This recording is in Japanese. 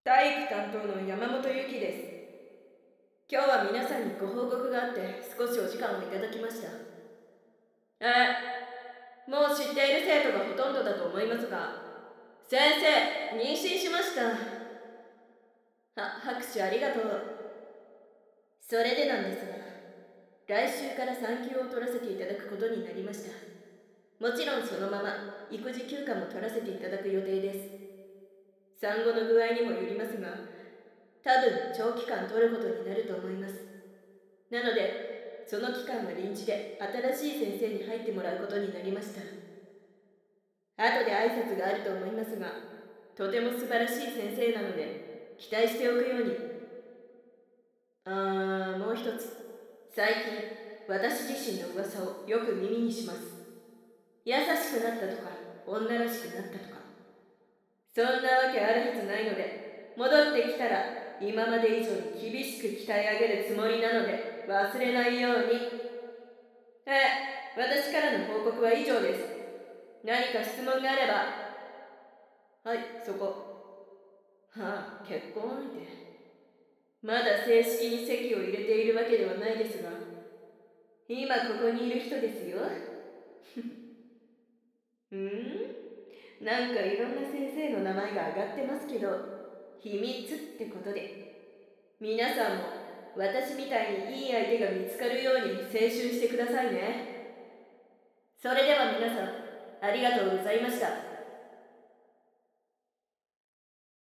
体育担当の山本由紀です。今日は皆さんにご報告があって少しお時間をいただきました。もう知っている生徒がほとんどだと思いますが、先生、妊娠しました。拍手ありがとう。それでなんですが、来週から産休を取らせていただくことになりました。もちろんそのまま育児休暇も取らせていただく予定です。産後の具合にもよりますが、多分長期間取ることになると思います。なので、その期間は臨時で新しい先生に入ってもらうことになりました。後で挨拶があると思いますが、とても素晴らしい先生なので、期待しておくように。もう一つ。最近、私自身の噂をよく耳にします。優しくなったとか、女らしくなったとか。そんなわけあるはずないので、戻ってきたら、今まで以上に厳しく鍛え上げるつもりなので、忘れないように。私からの報告は以上です。何か質問があれば。はい、そこ。結婚相手。まだ正式に籍を入れているわけではないですが、今ここにいる人ですよ。なんかいろんな先生の名前が挙がってますけど、秘密ってことで。皆さんも私みたいにいい相手が見つかるように青春してくださいね。それでは皆さん、ありがとうございました。